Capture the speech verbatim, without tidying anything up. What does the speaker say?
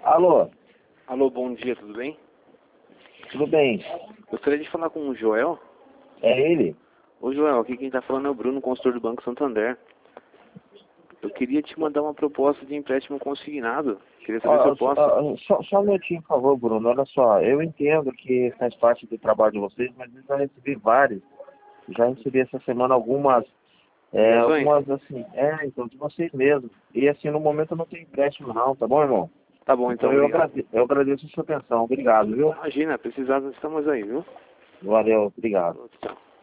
Alô, Alô, bom dia, tudo bem? tudo bem? Gostaria de falar com o Joel. É ele? Ô Joel, aqui quem está falando é o Bruno, consultor do Banco Santander. Eu queria te mandar uma proposta de empréstimo consignado. Queria saber se Ó, eu só, posso. ó, só, só um minutinho, por favor, Bruno. Olha só, eu entendo que faz parte do trabalho de vocês, mas eu já recebi vários. Já recebi essa semana algumas, é, Ligações? algumas assim, é, então de vocês mesmos. E assim, no momento eu não tenho empréstimo não, tá bom, irmão? Tá bom, Então então, eu obrigado. agradeço, eu agradeço a sua atenção. Obrigado, viu? Imagina, precisar, estamos aí, viu? Valeu, obrigado. Tchau.